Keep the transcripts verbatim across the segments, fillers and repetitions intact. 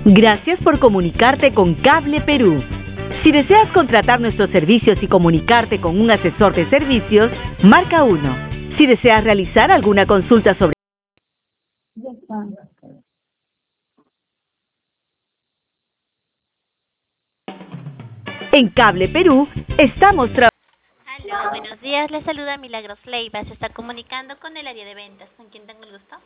Gracias por comunicarte con Cable Perú. Si deseas contratar nuestros servicios y comunicarte con un asesor de servicios, marca uno. Si deseas realizar alguna consulta sobre... Ya está. En Cable Perú, estamos trabajando... Aló, buenos días, les saluda Milagros Leiva. Se está comunicando con el área de ventas. ¿Con quién tengo el gusto?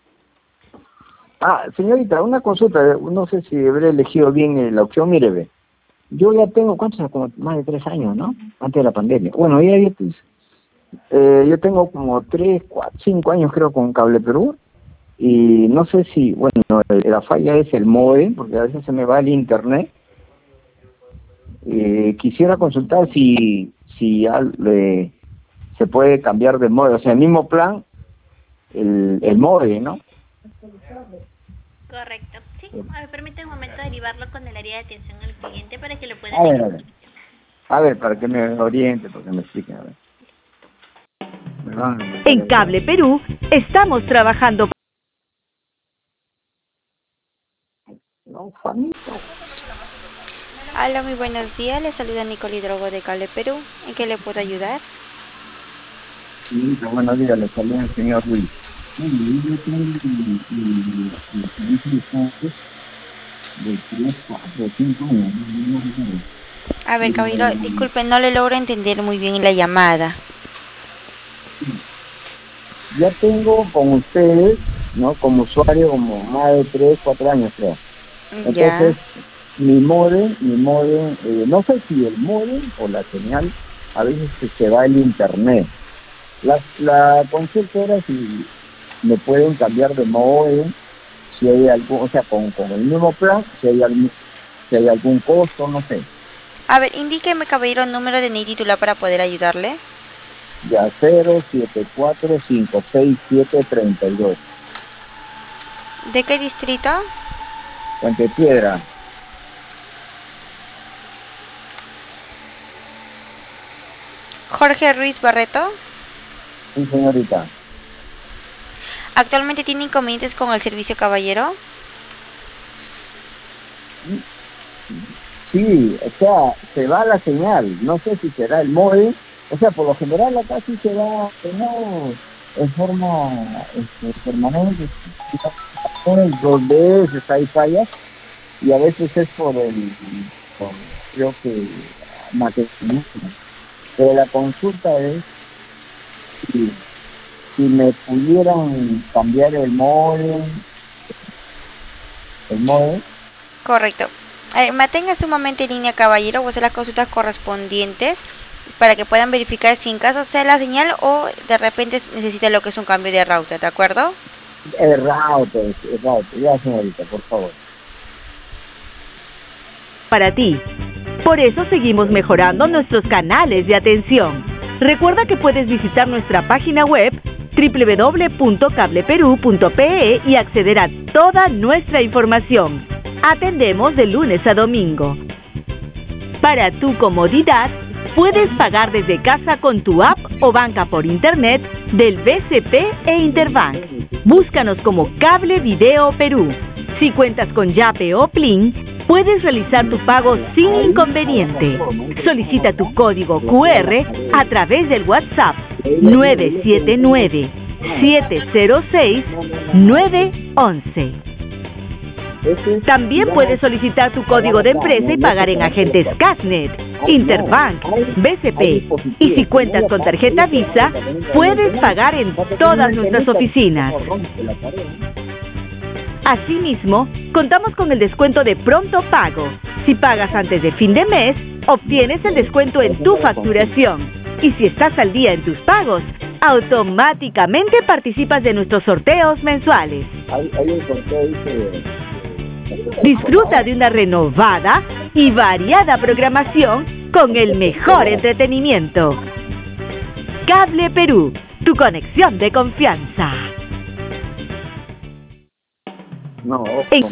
Ah, señorita, una consulta, no sé si habré elegido bien eh, la opción, mire, ve. Yo ya tengo, ¿cuántos? Como más de tres años, ¿no? Antes de la pandemia. Bueno, ya, ya pues, eh, yo tengo como tres, cuatro, cinco años creo con Cable Perú, y no sé si, bueno, la falla es el módem, porque a veces se me va el internet. Eh, quisiera consultar si, si al, eh, se puede cambiar de módem, o sea, el mismo plan, el, el módem, ¿no? Correcto. Sí, a ver, permítame un momento derivarlo con el área de atención al cliente para que lo puedan... A ver, a ver. A ver, para que me oriente, para que me explique, a ver. Me van a- En Cable Perú, estamos trabajando... No, Juanito. Hola, muy buenos días. Les saluda Nicole Hidrogo de Cable Perú. ¿En qué le puedo ayudar? Sí, buenos días, le saluda el señor Luis. Bueno, yo tengo el servicio de pago de tres, cuatro, cinco años. No, no, no. A ver, caballero, Y, disculpe, no le logro entender muy bien la llamada. ya tengo con ustedes, ¿no? Como usuario, como más de tres, cuatro años, creo. Ya. Entonces, mi modem, mi modem, eh, no sé si el modem o la señal, a veces se, se va el internet. La, la consulta era si me pueden cambiar de modem, si hay algún, o sea, con, con el mismo plan, si hay algún, si hay algún costo, no sé. A ver, indíqueme, caballero, el número de N I titular para poder ayudarle. Ya cero siete cuatro cinco seis siete tres dos. ¿De qué distrito? Puente Piedra. Jorge Ruiz Barreto. Sí, señorita. ¿Actualmente tiene inconvenientes con el servicio, caballero? Sí, o sea, se va la señal, no sé si será el modem, o sea, por lo general acá sí se va, no en forma este, permanente, dos veces hay fallas, y a veces es por el, por, creo que, mecanismo. Pero la consulta es si, si me pudieran cambiar el modem, el modem. Correcto. Eh, manténgase un momento en línea, caballero, voy a hacer las consultas correspondientes para que puedan verificar si en caso sea la señal o de repente necesita lo que es un cambio de router, ¿de acuerdo? El router, el router, ya señorita, por favor. para ti. Por eso seguimos mejorando nuestros canales de atención. Recuerda que puedes visitar nuestra página web doble u doble u doble u punto cable perú punto pe e y acceder a toda nuestra información. Atendemos de lunes a domingo. Para tu comodidad, puedes pagar desde casa con tu app o banca por internet del B C P e Interbank. Búscanos como Cable Video Perú. Si cuentas con Yape o Plin, puedes realizar tu pago sin inconveniente. Solicita tu código cu erre a través del WhatsApp nueve siete nueve, siete cero seis, nueve once. También puedes solicitar tu código de empresa y pagar en agentes Casnet, Interbank, B C P. Y si cuentas con tarjeta Visa, puedes pagar en todas nuestras oficinas. Asimismo, contamos con el descuento de pronto pago. Si pagas antes de fin de mes, obtienes el descuento en tu facturación. Y si estás al día en tus pagos, automáticamente participas de nuestros sorteos mensuales. Disfruta de una renovada y variada programación con el mejor entretenimiento. Cable Perú, tu conexión de confianza. No, En